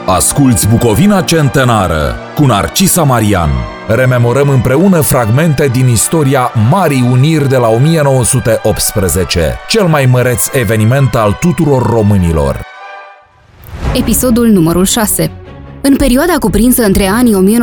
Asculți Bucovina Centenară cu Narcisa Marian. Rememorăm împreună fragmente din istoria Marii Uniri de la 1918, cel mai măreț eveniment al tuturor românilor. Episodul numărul 6. În perioada cuprinsă între anii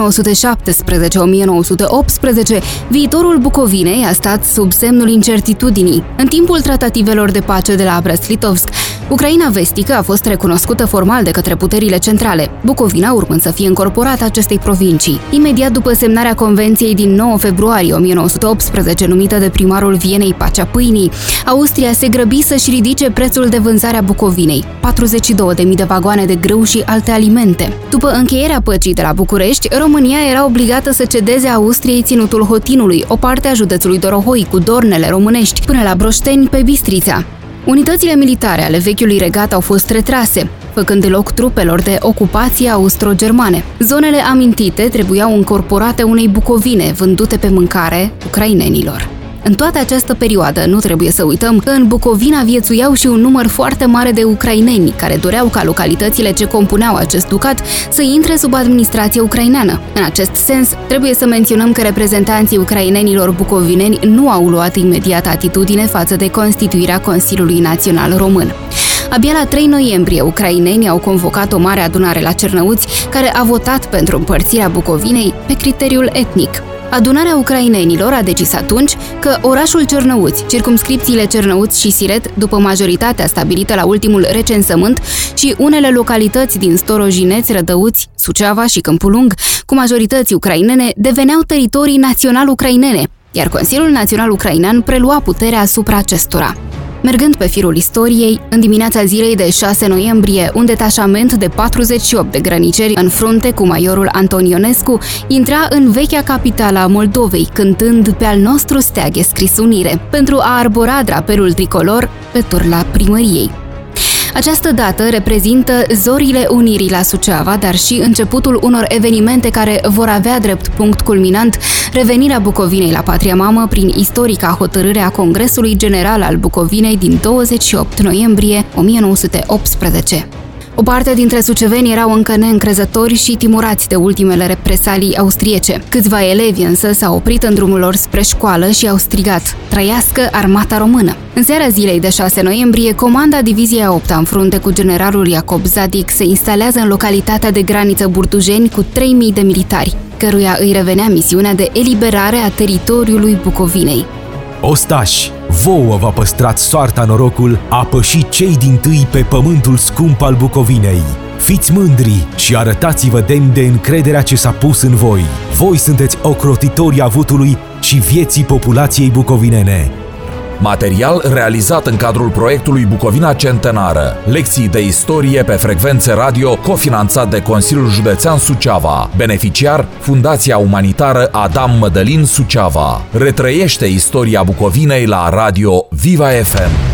1917-1918, viitorul Bucovinei a stat sub semnul incertitudinii. În timpul tratativelor de pace de la Brest-Litovsk, Ucraina vestică a fost recunoscută formal de către puterile centrale, Bucovina urmând să fie încorporată acestei provincii. Imediat după semnarea Convenției din 9 februarie 1918, numită de primarul Vienei Pacea Pâinii, Austria se grăbi să-și ridice prețul de vânzare a Bucovinei, 42.000 de vagoane de grâu și alte alimente. După încheierea păcii de la București, România era obligată să cedeze Austriei ținutul Hotinului, o parte a județului Dorohoi cu dornele românești, până la Broșteni pe Bistrița. Unitățile militare ale vechiului regat au fost retrase, făcând loc trupelor de ocupație austro-germane. Zonele amintite trebuiau încorporate unei Bucovine vândute pe mâncare ucrainenilor. În toată această perioadă, nu trebuie să uităm că în Bucovina viețuiau și un număr foarte mare de ucraineni, care doreau ca localitățile ce compuneau acest ducat să intre sub administrație ucraineană. În acest sens, trebuie să menționăm că reprezentanții ucrainenilor bucovineni nu au luat imediat atitudine față de constituirea Consiliului Național Român. Abia la 3 noiembrie, ucrainenii au convocat o mare adunare la Cernăuți, care a votat pentru împărțirea Bucovinei pe criteriul etnic. Adunarea ucrainenilor a decis atunci că orașul Cernăuți, circumscripțiile Cernăuți și Siret, după majoritatea stabilită la ultimul recensământ, și unele localități din Storojineți, Rădăuți, Suceava și Câmpul Lung, cu majorități ucrainene, deveneau teritorii național-ucrainene, iar Consiliul Național Ucrainean prelua puterea asupra acestora. Mergând pe firul istoriei, în dimineața zilei de 6 noiembrie, un detașament de 48 de grăniceri în frunte cu majorul Antonionescu intra în vechea capitală a Moldovei, cântând pe al nostru steag e scris unire, pentru a arbora drapelul tricolor pe turla primăriei. Această dată reprezintă zorile unirii la Suceava, dar și începutul unor evenimente care vor avea drept punct culminant revenirea Bucovinei la patria mamă prin istorica hotărâre a Congresului General al Bucovinei din 28 noiembrie 1918. O parte dintre suceveni erau încă neîncrezători și timurați de ultimele represalii austriece. Câțiva elevi însă s-au oprit în drumul lor spre școală și au strigat: "Trăiască armata română!". În seara zilei de 6 noiembrie, comanda Diviziei 8-a în frunte cu generalul Iacob Zadic se instalează în localitatea de graniță Burtujeni cu 3.000 de militari, căruia îi revenea misiunea de eliberare a teritoriului Bucovinei. Ostași, vouă v-a păstrat soarta norocul a păși cei dintâi pe pământul scump al Bucovinei. Fiți mândri și arătați-vă demni de încrederea ce s-a pus în voi. Voi sunteți ocrotitorii avutului și vieții populației bucovinene. Material realizat în cadrul proiectului Bucovina Centenară. Lecții de istorie pe frecvențe radio, cofinanțat de Consiliul Județean Suceava. Beneficiar, Fundația Umanitară Adam Mădălin Suceava. Retrăiește istoria Bucovinei la radio Viva FM.